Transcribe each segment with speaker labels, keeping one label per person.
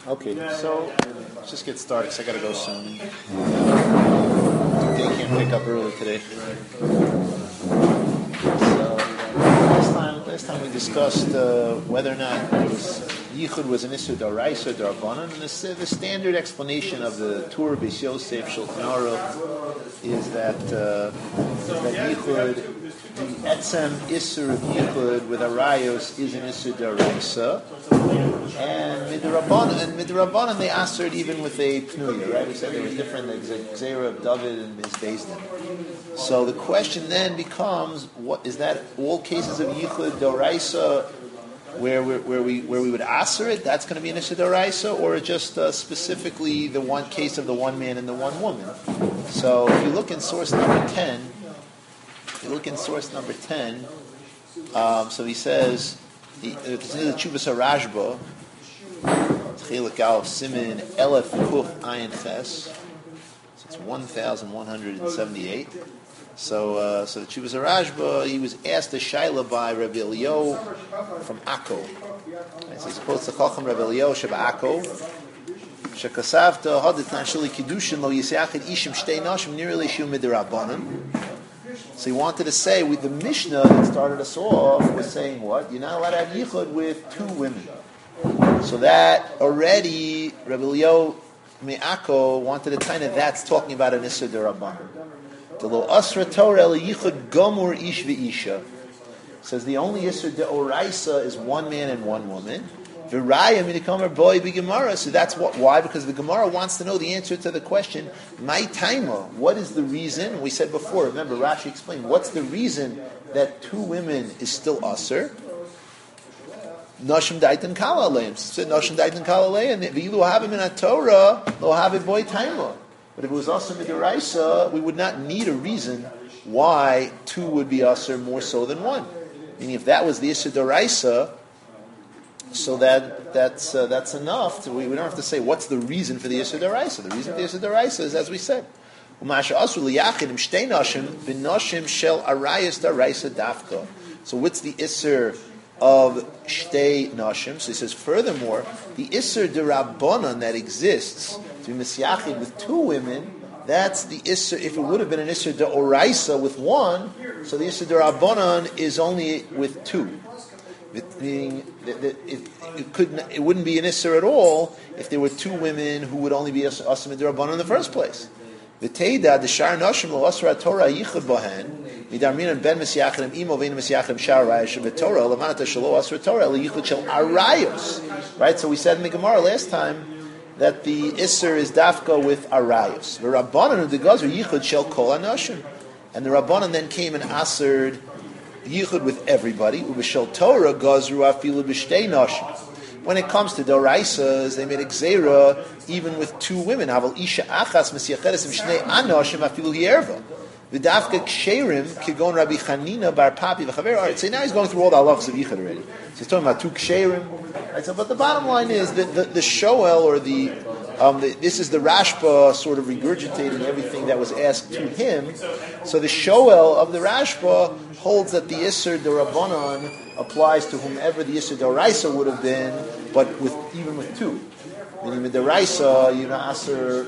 Speaker 1: Okay, so let's just get started because I got to go soon. They can't pick up early today. So last time we discussed whether or not Yichud was an Isur D'Oraisa or D'Rabbanan, and the standard explanation of the Tur Beis Yosef Shulchan Aruch is that Yichud, the Etzem Isur of Yichud with Arayos is an Isur D'Oraisa, and Midrabbanan they answered even with a Pnuya, right? We said they were different, the Gzeira of David and his Beis Din. So the question then becomes, what is that all cases of Yichud D'Oraisa where we would answer it? That's going to be an Isur D'Oraisa, or just specifically the one case of the one man and the one woman? So if you look in source number 10, so he says, consider the Chuvas HaRashba, Tchilik Al Simin Elef Kuf Ayin Ches. So it's 1,178. So the Chuvas HaRashba, he was asked a shaila by Rabbi Elio from Akko. Right, so he's supposed to Chacham Rabbi Elio Sheba Akko. Shekasavta Haditan Shuli Kiddushin Lo Yisachid Ishim Shtei Nashim Nirei Shu Midrabbanan. So he wanted to say, with the Mishnah that started us off was saying what? You're not allowed to have Yichud with two women. So that already, Rabbi Elio Me'ako wanted to kind of, that's talking about an Isur D'Rabbanan. The Lo Asra Torah El Yichud Gomur Ish V'Isha says the only Isur D'Oraisa is one man and one woman. V'Raya Minikamer Boy B'Gemara. So that's why? Because the Gemara wants to know the answer to the question, My Taima, what is the reason? We said before, remember, Rashi explained, what's the reason that two women is still Asr? Nashim Daitan Kala Aleim. Said Nashim Daitan Kala Aleim. V'Yilu Havim in a Torah, Lo Havim Boy Taima. But if it was Asr Midoraisa, we would not need a reason why two would be Asr more so than one. Meaning, if that was the Isur D'Oraisa, so that's enough. We don't have to say what's the reason for the Isur D'Oraisa. The reason for the Isur D'Oraisa is, as we said, so what's the Isur of Shtei Nashim? So he says, furthermore, the Isur D'Rabbanan that exists to be Misyachid with two women, that's the Isur. If it would have been an Isur D'Oraisa with one, so the Isur D'Rabbanan is only with two. Meaning that it wouldn't be an Isser at all if there were two women who would only be Asr Midrabbanan in the first place. V'teida the Shar Nashim Lo Asra Torah Yichud Bahen Midarminan Ben Mesyachim Imo Vein Mesyachim Shar Rayos V'Torah Levanata Shelo Asra Torah LeYichud Shel Arayos. Right. So we said in the Gemara last time that the Isser is Dafka with Arayos. V'Rabbanan the Gazer Yichud Shel Kol Anashim, and the Rabbanan then came and Asred Yichud with everybody. Ubishal Torah gazru afilu b'shtei nashim. When it comes to D'Oraisas, they made a gzeira even with two women. Haval isha achas mesyacheres mishnei anashim afilu hierva. V'dafka ksherim kigon Rabbi Chanina bar Papi v'chaver. All right, so now he's going through all the halachas of Yichud already. So he's talking about two ksherim. Right, so, but the bottom line is that the shoel or this is the Rashba sort of regurgitating everything that was asked to him. So the shoel of the Rashba holds that the Isur D'Rabbanan applies to whomever the Isur D'Oraisa would have been, but even with two. Meaning with D'Oraisa, you'd answer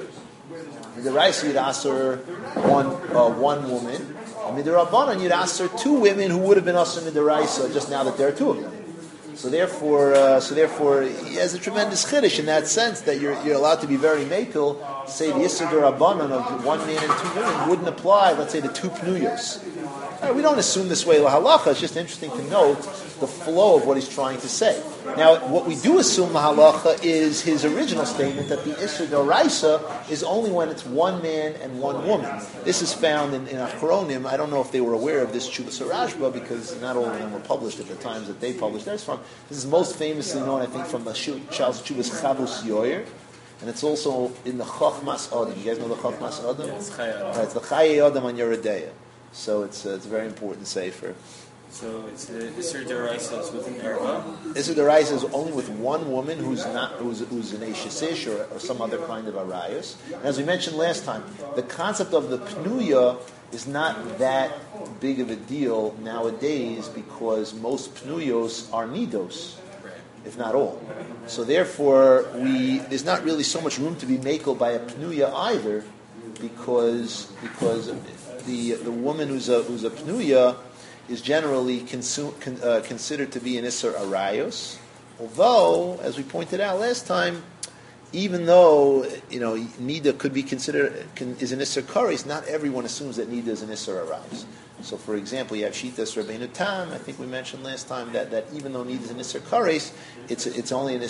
Speaker 1: one woman, and with D'Rabbanan you'd answer two women who would have been Asr D'Oraisa just now that there are two of them. So therefore, he has a tremendous chiddush in that sense that you're allowed to be very makil to say the Isur D'Rabbanan of one man and two women wouldn't apply, let's say, to two pnuyos. We don't assume this way lahalacha. It's just interesting to note the flow of what he's trying to say. Now, what we do assume lahalacha is his original statement that the Isur D'Oraisa is only when it's one man and one woman. This is found in Achronim. I don't know if they were aware of this Chuvas HaRashba because not all of them were published at the times that they published theirs from. This is most famously known, I think, from the Charles Chuvas Chavus Yoyer. And it's also in the Chachmas Adam. You guys know the Chachmas Adam?
Speaker 2: It's Chaye Adam.
Speaker 1: Right, it's the Chaye Adam on Yeridea. So it's a very important sefer.
Speaker 2: So it's the Isur D'Oraisa is with an erva.
Speaker 1: Isur D'Oraisa is only with one woman who's an Eishesish or some other kind of Arayos. And as we mentioned last time, the concept of the Pnuya is not that big of a deal nowadays because most Pnuyos are Nidos. if not all. So therefore, there's not really so much room to be makel by a pnuya either, because the woman who's a pnuya is generally considered to be an isser arayos. Although, as we pointed out last time, even though nida could be considered is an isser kares, not everyone assumes that nida is an isser arayos. So, for example, you have Shitas Rabbeinu Tam. I think we mentioned last time that even though nida is an isser kares, it's only an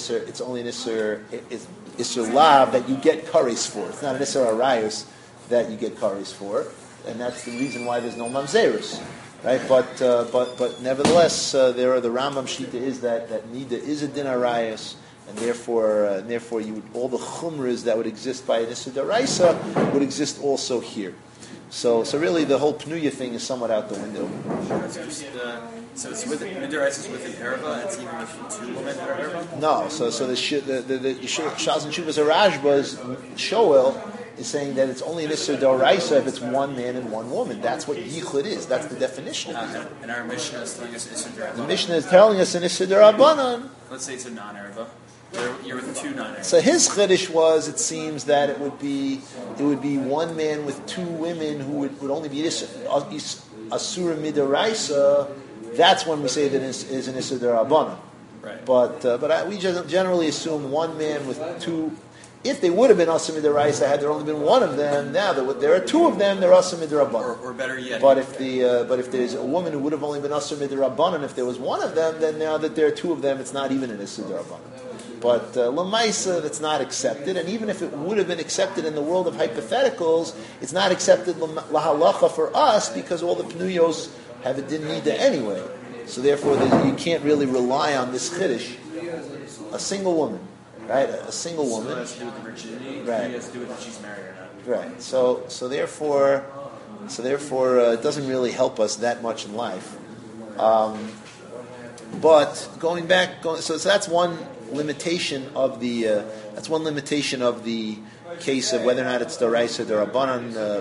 Speaker 1: isser lab that you get kares for. It's not an isser arayos that you get kares for, and that's the reason why there's no mamzerus. Right, but nevertheless, the Rambam Shita is that nida is a din arayos, and therefore all the chumras that would exist by an issur daraisa would exist also here. So really, the whole pnuya thing is somewhat out the window.
Speaker 2: So it's with midaraisa is with an erva. It's even with two women that are erva.
Speaker 1: No, so the Shaz and Shuvas Rashba's Shoel is saying that it's only an issur daraisa if it's one man and one woman. That's what yichud is. That's the definition.
Speaker 2: And our Mishnah is telling us issur darabanan.
Speaker 1: The Mishnah is telling us an issur darabanan.
Speaker 2: Let's say it's a non-erva. You're with two non-erva.
Speaker 1: So his chiddush was, it seems that it would be one man with two women who would only be asura midaraisa. That's when we say that it is an issur darabanan.
Speaker 2: Right.
Speaker 1: But we just generally assume one man with two. If they would have been asur midaraisa had there only been one of them, now there are two of them, they're asur midarabanan.
Speaker 2: Or better yet.
Speaker 1: But if there's a woman who would have only been asur midarabanan, if there was one of them, then now that there are two of them, it's not even an issur darabanan. But lamaisa, that's not accepted, and even if it would have been accepted in the world of hypotheticals, it's not accepted lahalacha for us because all the pnuyos have a din nida anyway. So therefore, you can't really rely on this chiddush. A single woman, right? A single woman.
Speaker 2: So it has to do with the virginity.
Speaker 1: Right.
Speaker 2: It has to do with if she's married or not.
Speaker 1: Right. So therefore, it doesn't really help us that much in life. But so that's one limitation of the case of whether or not it's daraisa or darabanan.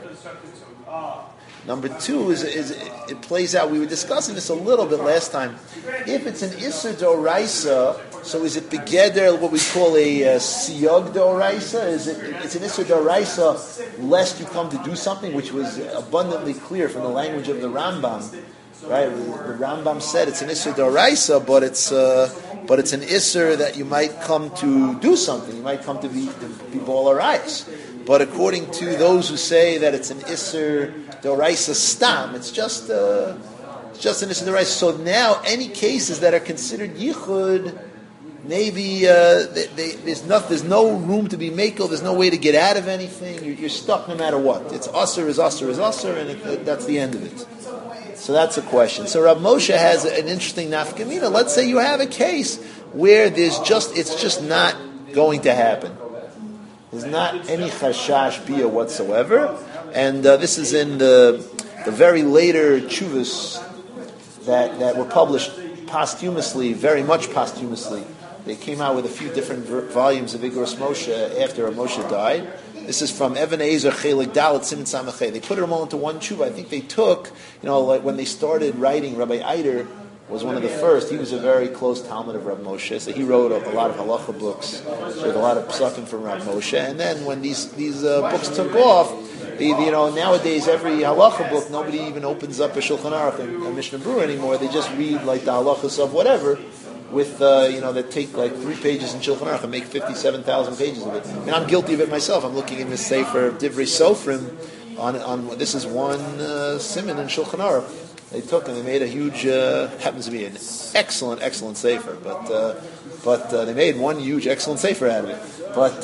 Speaker 1: Number two is it plays out. We were discussing this a little bit last time. If it's an isser daraisa, so is it begeder what we call a siyog daraisa? It's an isser daraisa lest you come to do something, which was abundantly clear from the language of the Rambam. Right, the Rambam said it's an isser daraisa, but it's an isser that you might come to do something. You might come to be ball arayos. But according to those who say that it's an isser daraisa stam, it's just an isser daraisa. So now any cases that are considered yichud, maybe there's no room to be makel. There's no way to get out of anything. You're stuck no matter what. It's usher is usher is usher, and that's the end of it. So that's a question. So Rav Moshe has an interesting nafkamina. Let's say you have a case where it's just not going to happen. There's not any chashash bia whatsoever, and this is in the very later tshuvas that were published posthumously, very much posthumously. They came out with a few different volumes of Igros Moshe after Rav Moshe died. This is from Even Ezer Chelik Dalet Siman Samachay. They put it all into one tshuva. I think they took, like when they started writing, Rabbi Eider was one of the first. He was a very close Talmud of Rav Moshe, so he wrote a lot of halacha books with a lot of psukim from Rav Moshe. And then when these books took off, nowadays every halacha book, nobody even opens up a Shulchan Aruch and Mishnah Berurah anymore. They just read like the halachas of whatever. With that take like 3 pages in Shulchan Aruch and make 57,000 pages of it. And I'm guilty of it myself. I'm looking in this sefer Divrei Sofrim on this is one siman in Shulchan Aruch. They took and they made a huge happens to be an excellent sefer, but they made one huge excellent sefer out of it. But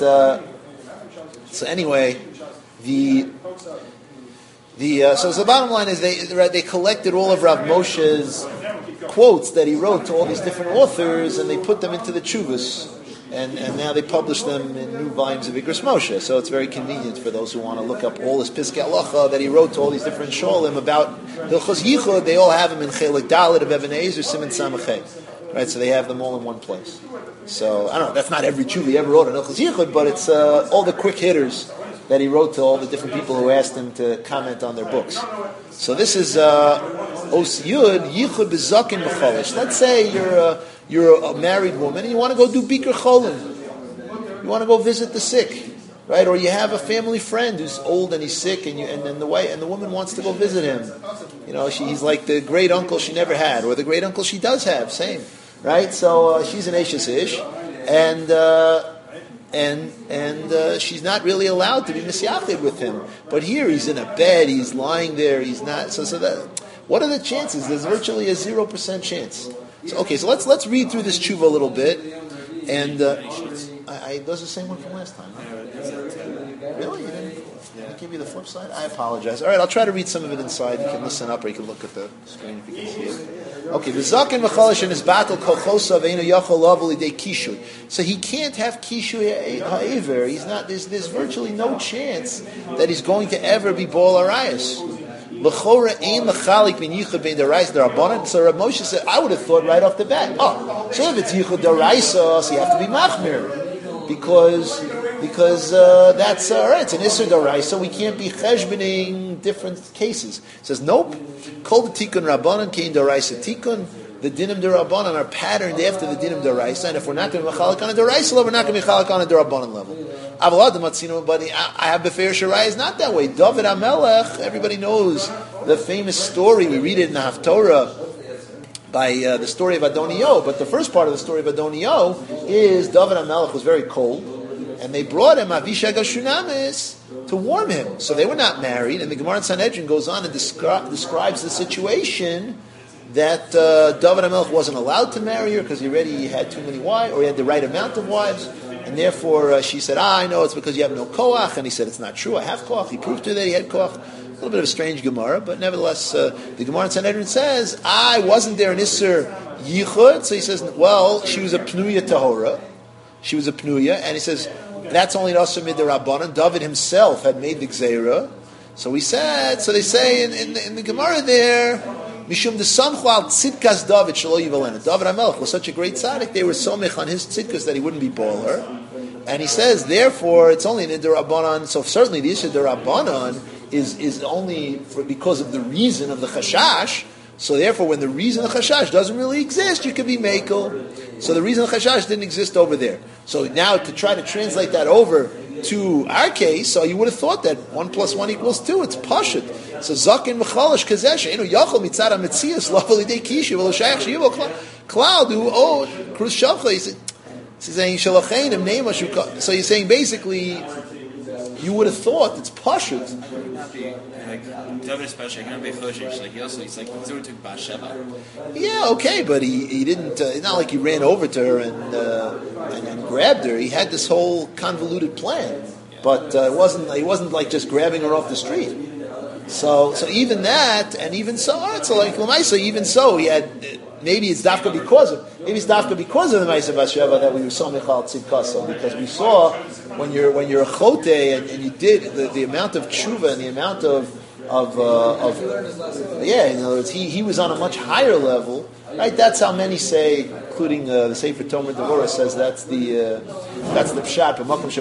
Speaker 1: so anyway, so the bottom line is they collected all of Rav Moshe's quotes that he wrote to all these different authors, and they put them into the tshuvas, and now they publish them in new volumes of Igros Moshe. So it's very convenient for those who want to look up all his Piskei Halacha that he wrote to all these different sholim about Hilchos Yichud. They all have them in Chelik Dalet of Even Ezer Siman Samachay. Right, so they have them all in one place. So I don't know. That's not every tshuva he ever wrote on Hilchos Yichud, but it's all the quick hitters that he wrote to all the different people who asked him to comment on their books. So this is Os Yud Yichud B'Zakin B'Cholish. Let's say you're a married woman and you want to go do Bikur Cholim. You want to go visit the sick, right? Or you have a family friend who's old and he's sick, and the woman wants to go visit him. He's like the great uncle she never had, or the great uncle she does have. Same, right? So she's an Eishes Ish, and she's not really allowed to be misyachid with him. But here he's in a bed, he's lying there, he's not. So that, what are the chances? There's virtually a 0% chance. So let's read through this tshuva a little bit, and does the same one from last time. Really? You didn't give you the flip side? I apologize. All right, I'll try to read some of it inside. You can listen up, or you can look at the screen if you can see it. Okay, the zaken v'cholish is battle kochosa ve'inu yachol lavu lidei kishuy. So he can't have kishuy ha'ever. He's not. There's virtually no chance that he's going to ever be bol arayos. L'chora ein l'chalik min yichud bein deraisa derabanan. So Rav Moshe said, I would have thought right off the bat. So if it's yichud deraisa, so you have to be machmir. Because that's right. It's an Isser Daraisa. We can't be cheshbening different cases. It says nope. Kol Tikkun Rabbanan Kein Daraisa Tikkun. The dinim derabanan are patterned after the dinim deraisa, and if we're not going to be mechalak on a deraisa level, we're not going to be mechalak on a derabanan level. But I have befer sharai is not that way. David HaMelech, everybody knows the famous story. We read it in the Haftorah by the story of Adonio, but the first part of the story of Adonio is David HaMelech was very cold, and they brought him Avishag HaShunamis to warm him. So they were not married, and the Gemara in Sanhedrin goes on and describes the situation that David HaMelech wasn't allowed to marry her because he already had too many wives, or he had the right amount of wives, and therefore she said, I know it's because you have no koach, and he said, it's not true, I have koach. He proved to her that he had koach. A little bit of a strange Gemara, but nevertheless, the Gemara in Sanhedrin says, I wasn't there in Isser Yichud, so he says, well, she was a Pnuya Tahora, she was a Pnuya, and he says, that's only an Asr Mid Rabbanan. David himself had made the Gzeira, so they say in the Gemara there, Mishum the Samchu al Tzidkas David Shelo Yivalena. David HaMelech was such a great tzaddik, they were somech on his tzidkas that he wouldn't be baller. And he says, therefore, it's only an Idarabanan, so certainly the issue of Idarabanan is only because of the reason of the Chashash. So therefore, when the reason of the Chashash doesn't really exist, you could be Mekel. So the reason of the Chashash didn't exist over there. So now to try to translate that over to our case, so you would have thought that 1 + 1 = 2. It's Pashut. So Zakin Mechalish Kazesh, Yachol Mitzad HaMetzias, Lavali De Kishu, Velo Shayach Shivo Cloud, Kruz Shavcha, he's saying, Shalachainim, Neimash. So he's saying basically, you would have thought it's Pashut.
Speaker 2: David especially, he's like Zura took Bathsheba.
Speaker 1: Yeah, okay, but he didn't. It's not like he ran over to her and grabbed her. He had this whole convoluted plan, but it wasn't like just grabbing her off the street. So even that, and even so, like Lamaisa, even so, he had. Maybe it's dafka because of the Ma'aseh Bathsheba that we saw Michal Tzidkasa, because we saw when you're a chote and you did the amount of tshuva and the amount of in other words, he was on a much higher level, right? That's how many say, including the Sefer Tomer Devorah says that's the pshat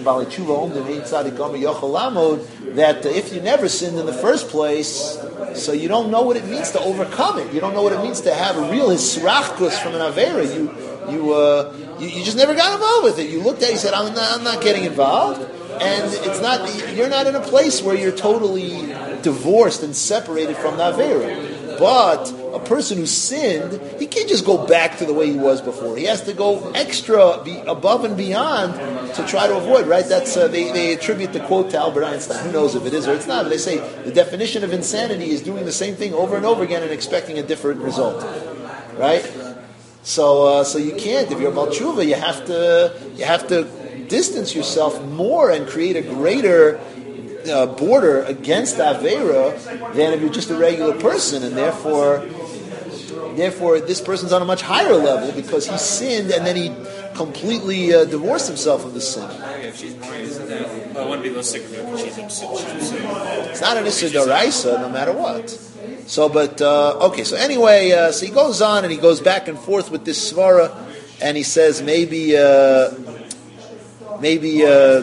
Speaker 1: that if you never sinned in the first place, so you don't know what it means to overcome it. You don't know what it means to have a real hisrachkus from an avera. You just never got involved with it. You looked at it, you said, I'm not getting involved, and you're not in a place where you're totally divorced and separated from the avera. But a person who sinned, he can't just go back to the way he was before. He has to go above and beyond to try to avoid, right? That's they attribute the quote to Albert Einstein. Who knows if it is or it's not, but they say the definition of insanity is doing the same thing over and over again and expecting a different result, right? So you can't. If you're a Baal Tshuva, you have to distance yourself more and create a greater border against Avera than if you're just a regular person, and therefore this person's on a much higher level because he sinned and then he completely divorced himself of the sin.
Speaker 2: If she's married, isn't that? I wouldn't be less sick because she's
Speaker 1: It's not an Issa D'Oraisa, no matter what. So, but okay. So anyway, so he goes on and he goes back and forth with this svara, and he says maybe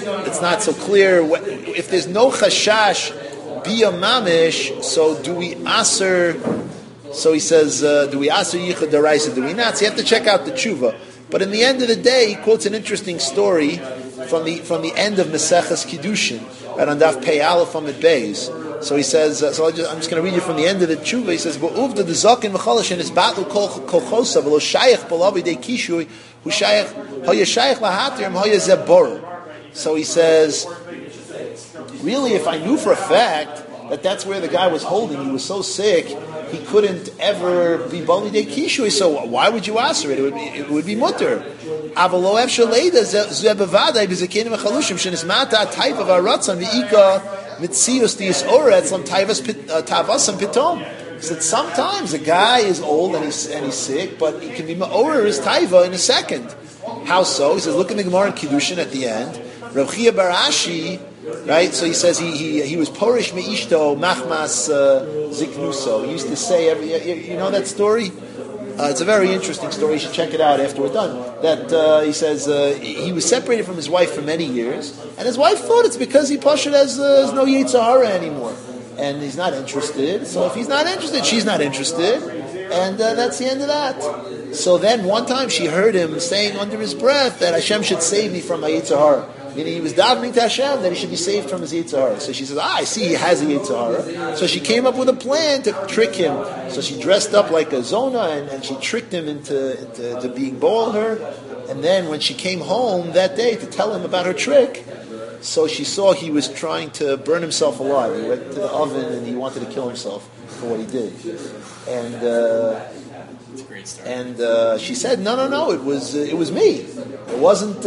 Speaker 1: it's not so clear. If there's no chashash bia mamish, so do we aser? So he says, do we aser yichud daraisa? Do we not? So you have to check out the tshuva. But in the end of the day, he quotes an interesting story from the end of Maseches Kiddushin, right on Daf Pei Aleph Amid Beis. So he says, I'm just going to read you from the end of the tshuva. He says, "Ba'uvda the zaken v'chalash is batlu kol chosa v'lo shayach b'lavi de kishui hu shayach hoya shayach lahatir hoya zebor." So he says, really, if I knew for a fact that that's where the guy was holding, he was so sick, he couldn't ever be bali de kishui. So why would you answer it? It would be mutter. Avalo efshaleda zebavadai b'zekenim v'chalushim shenismata type of aratzon v'ika. Mitzius dius oretz lam tavasam pitom. He said sometimes a guy is old and he's sick, but he can be ma'orer his taiva in a second. How so? He says, look in the Gemara in Kiddushin at the end. Rav Chia Barashi, right? So he says he was porish meishto machmas ziknuso. He used to say you know that story. It's a very interesting story. You should check it out after we're done. That he says he was separated from his wife for many years, and his wife thought it's because he Pashut has no Yetzer Hara anymore, and he's not interested. So if he's not interested, she's not interested, and that's the end of that. So then one time she heard him saying under his breath that Hashem should save me from my Yetzer Hara. Meaning he was davening to Hashem that he should be saved from his Yetzer Hara. So she says, I see he has a Yetzer Hara. So she came up with a plan to trick him. So she dressed up like a Zona and she tricked him into being bold her. And then when she came home that day to tell him about her trick, so she saw he was trying to burn himself alive. He went to the oven and he wanted to kill himself for what he did. And
Speaker 2: It's a great story.
Speaker 1: and she said, no, it was me. It wasn't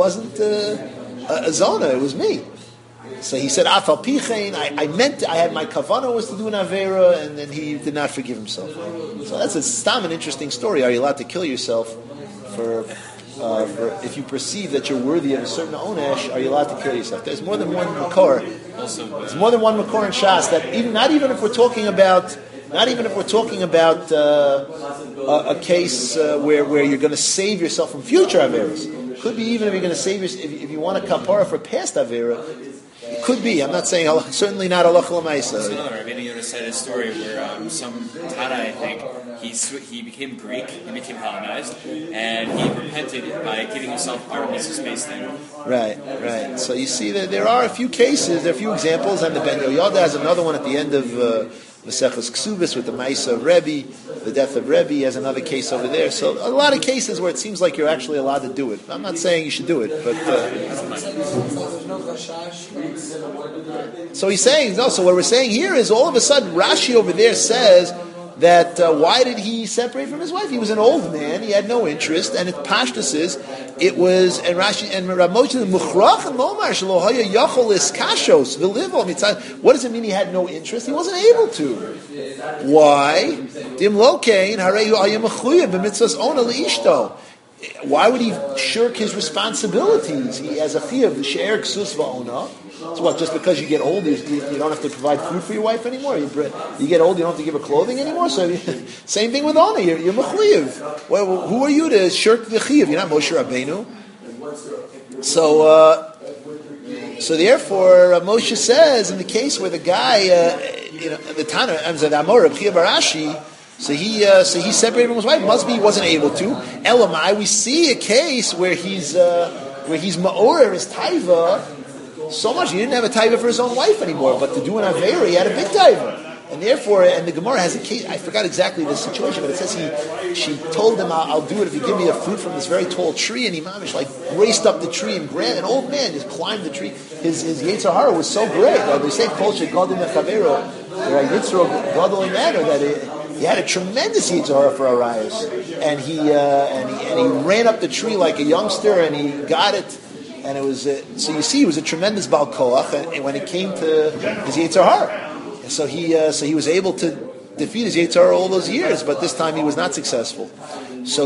Speaker 1: a Zona, it was me. So he said, Afal Pichein, I had my kavanah was to do an Avera, and then he did not forgive himself. So that's an interesting story. Are you allowed to kill yourself for if you perceive that you're worthy of a certain onesh, are you allowed to kill yourself? There's more than one makor. There's more than one makor in Shas that not even if we're talking about a case where you're going to save yourself from future Averas. Could be even if you're going to save yourself, if you want a kapara for past Avera, it could be. I'm not saying, certainly not halacha l'maisa.
Speaker 2: Rabbeinu Yonah said a story where some Tana, I think, he became Greek, he became Hellenized, and he repented by giving himself Aramis space then. Right.
Speaker 1: So you see that there are a few cases, there are a few examples, and the Ben Yoyada has another one at the end of Maseches Ksubis with the Maisa of Rebbe, the death of Rebbe. He has another case over there. So a lot of cases where it seems like you're actually allowed to do it. I'm not saying you should do it, but so he's saying no. So what we're saying here is all of a sudden Rashi over there says that why did he separate from his wife? He was an old man. He had no interest, and Pashtus is it was and Rashi and Rav Moshe Muchrach and Lomar Shelo Haya Yachol Iskashos V'Livo Mitzad. What does it mean? He had no interest. He wasn't able to. Why? Dim Lokein Hareyu Haya Mechuyev B'Mitzvos Ona Leishto. Why would he shirk his responsibilities? He has a fear of the she'er ksus va'ona. So what? Just because you get old, you don't have to provide food for your wife anymore. You get old, you don't have to give her clothing anymore. So same thing with ona. You're mechuyev. Well, who are you to shirk the chiyuv? You're not Moshe Rabbeinu. So therefore, Moshe says in the case where the guy, the Tana, the Amor Reb Chia Barashi. So he separated from his wife. Must be he wasn't able to. Elamai, we see a case where he's ma'orer his taiva so much he didn't have a taiva for his own wife anymore. But to do an avera, he had a big taiva, and therefore, and the Gemara has a case. I forgot exactly the situation, but it says she told him, "I'll do it if you give me a fruit from this very tall tree." And he mamish raced up the tree and grabbed an old man just climbed the tree. His Yetzer Hara was so great. They say Kol shegadol mechavero, or Yitzro gadol imanu that he had a tremendous Yetzer Hara for Arayos, and he ran up the tree like a youngster, and he got it, and it was so you see, he was a tremendous Baal Koach, and when it came to his Yetzer Hara, so he was able to defeat his Yetzer Hara all those years, but this time he was not successful. So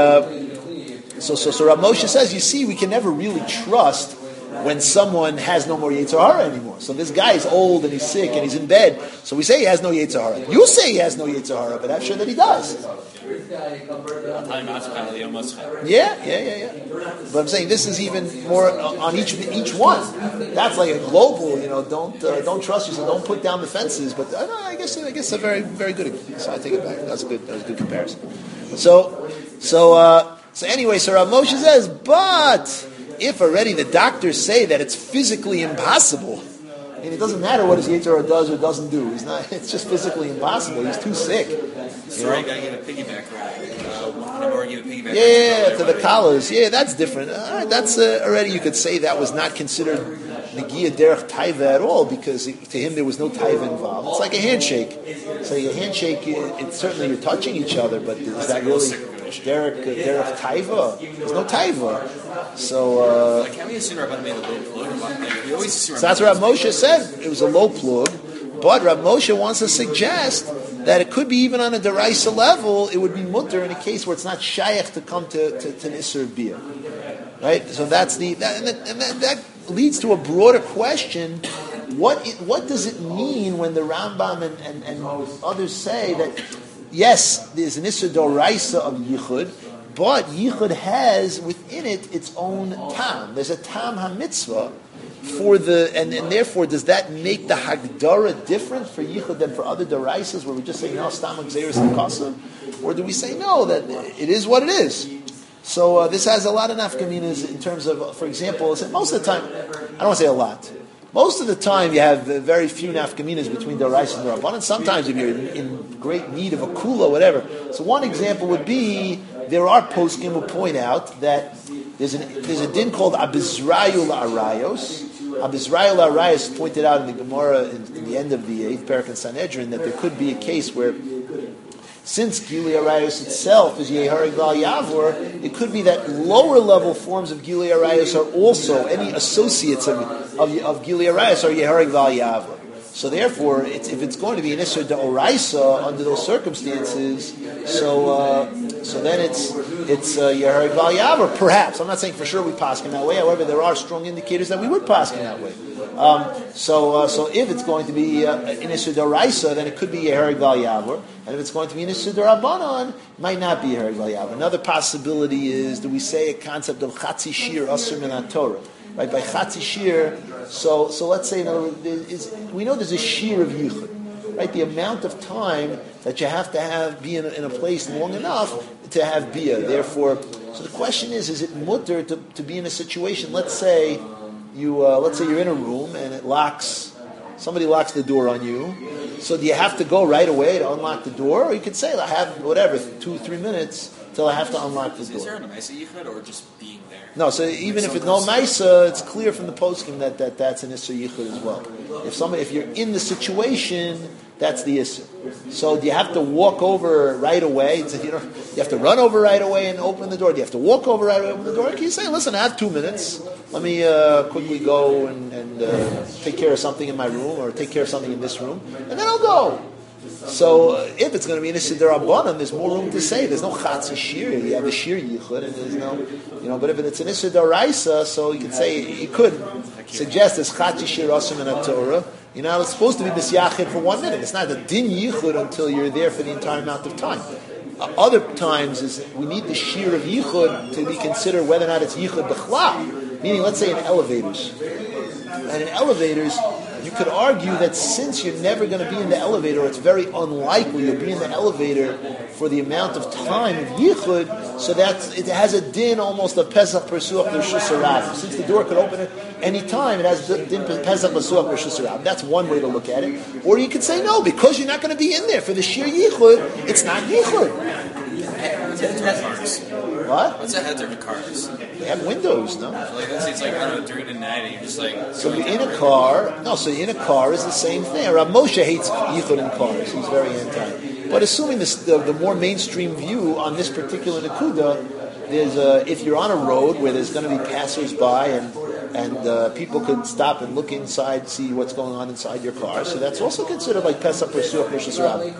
Speaker 1: so Rav Moshe says, you see, we can never really trust when someone has no more Yetzer Hara anymore. So this guy is old and he's sick and he's in bed. So we say he has no Yetzer Hara. You say he has no Yetzer Hara, but I'm sure that he does. Yeah. But I'm saying this is even more on each one. That's like a global. Don't trust yourself. Don't put down the fences. But I guess a very very good. So I take it back. That was a good comparison. So anyway, so Rav Moshe says, but if already the doctors say that it's physically impossible. And it doesn't matter what his Yetzer Hara does or doesn't do. It's just physically impossible. He's too sick.
Speaker 2: Sorry, you gotta give a piggyback ride.
Speaker 1: Yeah, to the collars. Yeah, that's different. That's already you could say that was not considered Negiah Derech Taiva at all because to him there was no Taiva involved. It's like a handshake. So a handshake, it's certainly you're touching each other, but is that really Derech Taiva? There's no Taiva. So
Speaker 2: can't we assume Rabbanan made a low plug? We always assume
Speaker 1: so that's what Rav Moshe said. It was a low plug, but Rav Moshe wants to suggest that it could be even on a deraisa level. It would be mutter in a case where it's not shayach to come to Isser Bia, right? So that's that leads to a broader question. What does it mean when the Rambam and others say that yes, there's an Isser Doraisa of Yichud, but Yichud has within it its own tam. There's a tam ha-mitzvah for and therefore does that make the Hagdara different for Yichud than for other Doraisas where we just say, no, Stam Gzeirus and Kasa? Or do we say, no, that it is what it is? So this has a lot of nafkaminas in terms of, for example, most of the time, I don't want to say a lot, most of the time you have very few nafkaminas between Doraisa and Rabbanan. Sometimes if you're in great need of a kula, whatever. So one example would be, there are poskim who point out that there's a din called Abizrayu La'arayos. Abizrayu La'arayos pointed out in the Gemara in the end of the 8th parak in Sanhedrin that there could be a case where since Gili Arayos itself is Yeharig Val Yavor, it could be that lower level forms of Gili Arayos are also, any associates of Gili Arayos are Yeharig Val Yavor. So therefore, if it's going to be an Isser D'Oraisa under those circumstances, so then it's Yeharig Val Yavor, perhaps. I'm not saying for sure we paskin that way. However, there are strong indicators that we would paskin that way. So if it's going to be an Isser D'Oraisa, then it could be Yeharig Val Yavor. And if it's going to be an Isser D'Rabbanan, it might not be Yeharig Val Yavor. Another possibility is, do we say a concept of Chatzi Shir Asur Min HaTorah? Right, by Chatzi Shir, so let's say, we know there's a Shir of Yichud, right? The amount of time that you have to be in a place long enough to have Bia. Therefore, so the question is it mutter to be in a situation, let's say you're in a room and somebody locks the door on you, so do you have to go right away to unlock the door? Or you could say, I have 2-3 minutes till I have to unlock the door.
Speaker 2: Is there an Maisa Yichud or just being there?
Speaker 1: No, so even if it's no Maisa, it's clear from the poskim that's an Isser Yichud as well. If you're in the situation, that's the Isser. So do you have to walk over right away? You have to run over right away and open the door. Do you have to walk over right away and open the door? Can you say, listen, I have 2 minutes. Let me quickly go and take care of something in my room or take care of something in this room, and then I'll go. So if it's going to be an Isser D'Rabbanan, there's more room to say. There's no Chatzi Shir. You have a Shir Yichud, and there's no, but if it's an Isser D'Oraisa, so you could say, you could suggest there's Chatzi Shir Asur Min HaTorah. You're not supposed to be Misyachid for 1 minute. It's not a Din Yichud until you're there for the entire amount of time. Other times we need the Shir of Yichud to be considered whether or not it's Yichud B'chlal. Meaning, let's say in elevators. And in elevators, you could argue that since you're never going to be in the elevator, or it's very unlikely you'll be in the elevator for the amount of time of Yichud, so that it has a din almost of Pesach Persuach L'Shus Harab. Since the door could open at any time, it has din Pesach Persuach L'Shus Harab. That's one way to look at it. Or you could say, no, because you're not going to be in there for the Shir Yichud, it's not Yichud. What?
Speaker 2: What's a header of cars?
Speaker 1: They have windows, no?
Speaker 2: Let's say it's I don't know, during the night and you're just
Speaker 1: So you're in a car. No, so in a car is the same thing. Rav Moshe hates Yichud in cars. He's very anti. But assuming the more mainstream view on this particular Nakuda, there's if you're on a road where there's going to be passers-by and people could stop and look inside, see what's going on inside your car. So that's also considered like Pesach Persuach Rishus Rabbah.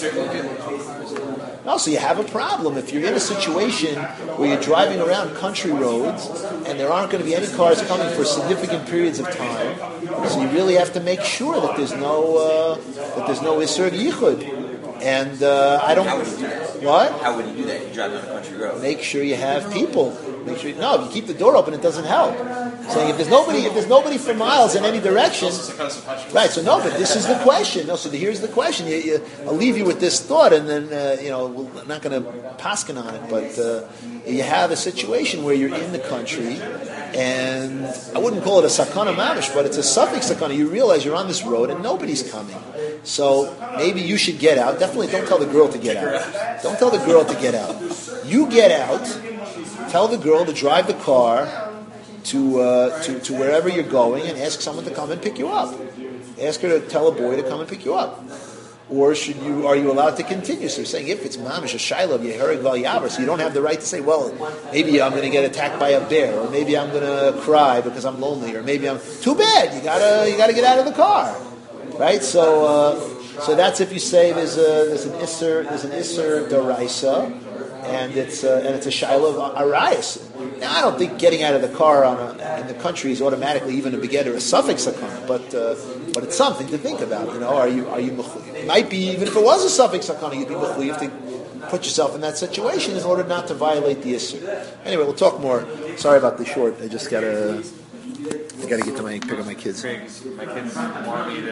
Speaker 1: No, so you have a problem. If you're in a situation where you're driving around country roads and there aren't going to be any cars coming for significant periods of time, so you really have to make sure that there's no Isser Yichud. And I don't.
Speaker 3: How would you do that?
Speaker 1: What?
Speaker 3: How would you do that? You drive down a country road.
Speaker 1: Make sure you have people. Make sure. No, if you keep the door open, it doesn't help. Saying if there's nobody for miles in any direction, right? So no, but this is the question. No, so here's the question. I'll leave you with this thought, and then we're not going to paskin on it, but you have a situation where you're in the country, and I wouldn't call it a sakana mamish, but it's a suffix sakana. You realize you're on this road and nobody's coming. So maybe you should get out. Definitely don't tell the girl to get out. Don't tell the girl to get out. You get out. Tell the girl to drive the car to wherever you're going and ask someone to come and pick you up. Ask her to tell a boy to come and pick you up. Or are you allowed to continue? So you're saying if it's mamish a shayla yeherig val yavar, so you don't have the right to say, well, maybe I'm going to get attacked by a bear, or maybe I'm going to cry because I'm lonely, or maybe I'm too bad. You gotta get out of the car, right? So that's if you say there's an isser daraisa, and it's a shayla of arayis. Now I don't think getting out of the car in the country is automatically even a beged or a suffix sakana, but it's something to think about. Are you it might be, even if it was a suffix sakana, you'd be mechuyev to put yourself in that situation in order not to violate the issur. Anyway, we'll talk more. Sorry about the short. I gotta get to pick up my kids.
Speaker 2: My kids want me to